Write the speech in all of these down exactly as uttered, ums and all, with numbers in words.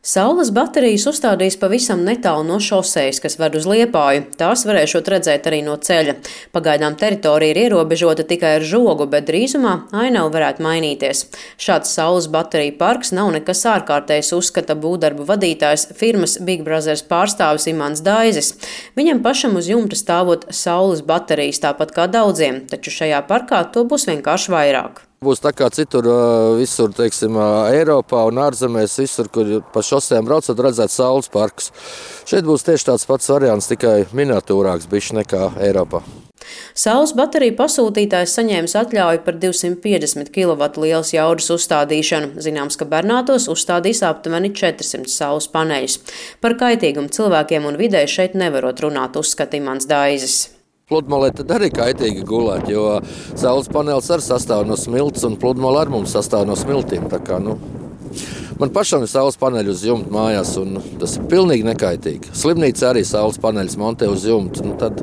Saules baterijas uzstādīs pavisam netālu no šosejas, kas ved uz Liepāju. Tās varēšot redzēt arī no ceļa. Pagaidām teritorija ir ierobežota tikai ar žogu, bet drīzumā ainava varētu mainīties. Šāds saules bateriju parks nav nekas ārkārtējs, uzskata būvdarbu vadītājs, firmas Big Brothers pārstāvis Imants Daizis. Viņam pašam uz jumta stāvot saules baterijas, tāpat kā daudziem, taču šajā parkā to būs vienkārši vairāk. Būs tā kā citur, visur, teiksim, Eiropā un ārzemēs, visur, kur pa šosēm braucat, redzēt saules parkus. Šeit būs tieši tāds pats variants, tikai miniatūrāks bišķi nekā Eiropā. Saules bateriju pasūtītājs saņēmis atļauju par divsimt piecdesmit kilovatu lielas jaudas uzstādīšanu. Zināms, ka Bernātos uzstādīs aptuveni četrsimt saules paneļus. Par kaitīgumu cilvēkiem un videi šeit nevarot runāt, uzskata Imants Daizis. Pludmalē tad arī kaitīgi gulēt, jo saules panelis arī sastāv no smilts, un pludmale arī mums sastāv no smiltīm. Tā kā, nu, man pašam ir saules paneļi uz jumta mājās, un tas ir pilnīgi nekaitīgi. Slimnīca arī saules paneļus montē uz jumta. Nu, tad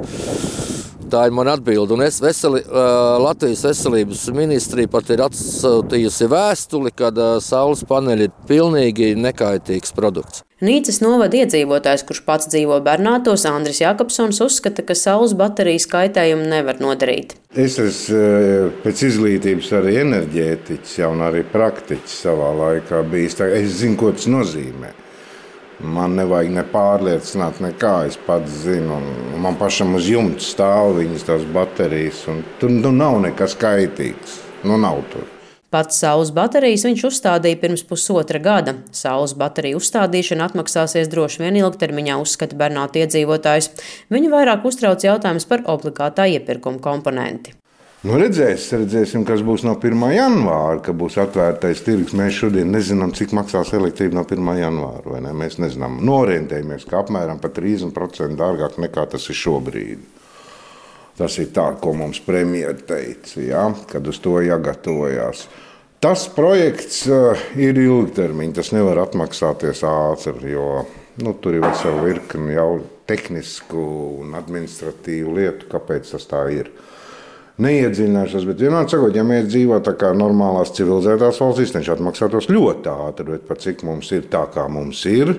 tā ir mana atbilde. Un es veseli, Latvijas veselības ministrija pat ir atsūtījusi vēstuli, kad saules paneļi ir pilnīgi nekaitīgs produkts. Nīcas novada iedzīvotājs, kurš pats dzīvo Bernātos, Andris Jakobsons, uzskata, ka saules baterijas kaitējumu nevar nodarīt. Es esmu pēc izglītības arī enerģētiķis, ja, un arī praktiķis savā laikā bijis. Es zinu, ko tas nozīmē. Man nevajag ne pārliecināt, nekā es pats zinu. Man pašam uz jumta stāv viņas tās baterijas, un tur nu, nav nekas kaitīgs. Nu, nav tur. Pats saules baterijas viņš uzstādīja pirms pusotra gada. Saules bateriju uzstādīšana atmaksāsies droši vien ilgtermiņā, uzskata Bernātu iedzīvotājs. Viņu vairāk uztrauc jautājums par obligātā iepirkuma komponenti. Nu, redzēs, redzēsim, kas būs no pirmā janvāra, kad būs atvērtais tirgus. Mēs šodien nezinām, cik maksās elektrība no pirmā janvāra. Vai ne? Mēs nezinām. Norientējamies, ka apmēram par trīsdesmit procentiem dārgāk nekā tas ir šobrīd. Tas ir tā, ko mums premjera teica, ja, kad uz to jāgatavojās. Tas projekts ir ilgtermiņš, tas nevar atmaksāties ātri, jo nu, tur ir vesela virkne jau tehnisku un administratīvu lietu, kāpēc tas tā ir. Neiedziļināšos, bet vienmēr sakot, ja mēs dzīvojam tā kā normālās civilizētās valstīs, viņš atmaksātos ļoti ātri, bet pat cik mums ir tā, kā mums ir.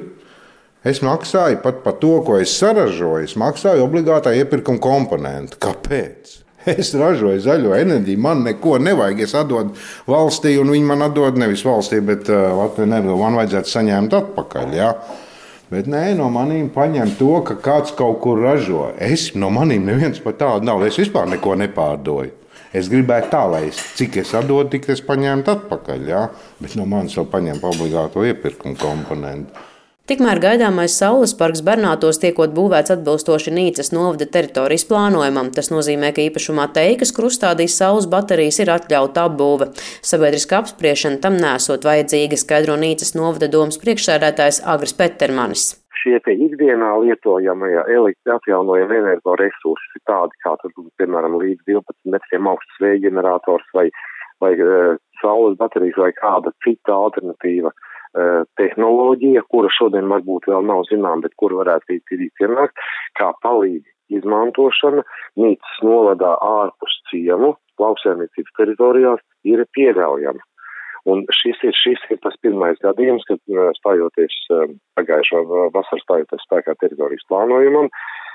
Es maksāju pat par to, ko es saražoju, es maksāju obligātā iepirkuma komponentu. Kāpēc? Es ražoju zaļo enerģiju, man neko nevajag. Es atdodu valstī, un viņi man atdod nevis valstī, bet uh, Latvijai nevar. Man vajadzētu saņemt atpakaļ. Ja? Bet nē, no manīm paņem to, ka kāds kaut kur ražo. Es no manīm neviens par tādu nav. Es vispār neko nepārdoju. Es gribētu tā, lai es, cik es atdodu, tik es paņemtu atpakaļ. Ja? Bet no manis vēl paņem obligāto iepirkuma komponentu. Tikmēr gaidāmais saules parks Bernātos tiekot būvēts atbilstoši Nīcas novada teritorijas plānojumam. Tas nozīmē, ka īpašumā teikas, kur uzstādīs saules baterijas, ir atļauta apbūve. Sabiedriska apspriešana tam nesot vajadzīga, skaidro Nīcas novada domas priekšsēdētājs Agris Pettermanis. Šie te ikdienā lietojamie atjaunojami energoresursi ir tādi, kā tur, piemēram, līdz divpadsmit metriem augsts vēja ģenerators vai, vai uh, saules baterijas vai kāda cita alternatīva tehnoloģija, kura šodien varbūt vēl nav zinām, bet kura varētuīt ienākt, kā palīdzīga izmantošana Nīcas novadā ārpus ciemu, lauksaimniecības teritorijās, ir pieļaujama. Un šis ir, šis ir tas pirmais gadījums, kad stājoties pagājušā vasarā stājoties spēkā teritorijas plānojumam,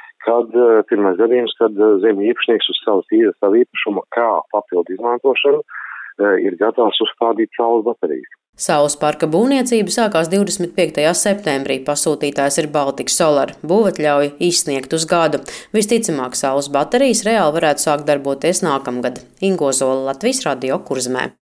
kad pirmais gadījums, kad zemju īpašnieks uz savu, savu īpašumu kā papildu izmantošanu ir gatavs uzstādīt saules baterijas. Saules parka būvniecība sākās divdesmit piektajā septembrī. Pasūtītājs ir Baltic Solar. Būvatļauju izsniegt uz gadu. Visticamāk, saules baterijas reāli varētu sākt darboties nākamgad. Ingo Zola, Latvijas radio Kurzemē.